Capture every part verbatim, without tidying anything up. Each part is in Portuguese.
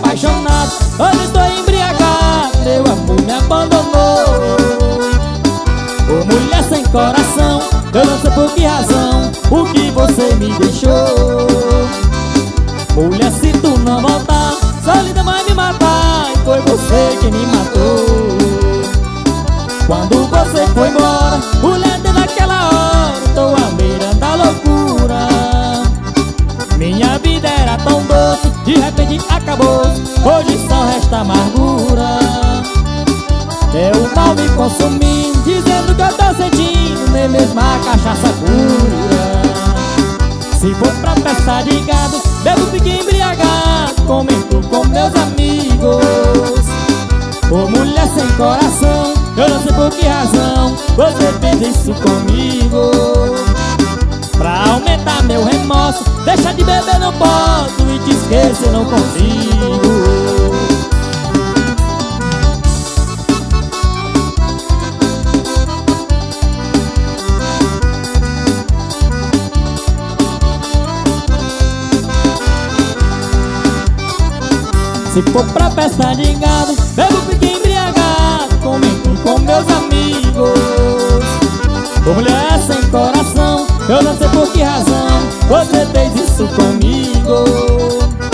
apaixonado, hoje estou embriagado, meu amor me abandonou. Ô mulher sem coração, eu não sei por que razão o que você me deixou. Mulher, se tu não voltar, solidão vai me matar, e foi você que me matou. Quando você foi embora, mulher, desde aquela hora tô à beira da loucura. Minha vida era tão doce, de repente acabou, hoje só resta amargura. É o mal me consumindo, dizendo que eu tô sentindo, nem mesmo a cachaça cura. Se for pra festa de gado, bebo, fico embriagado, comento com meus amigos. Ô mulher sem coração, eu não sei por que razão você fez isso comigo. Pra aumentar meu remorso, deixa de beber não posso, e te esquecer não consigo. Se for pra festa de gado, bebo, fico embriagado, comento com meus amigos. Ô mulher sem coração, eu não sei por que razão você fez isso comigo.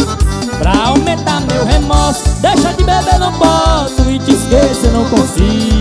Pra aumentar meu remorso, deixa de beber não posso, e te esquecer não consigo.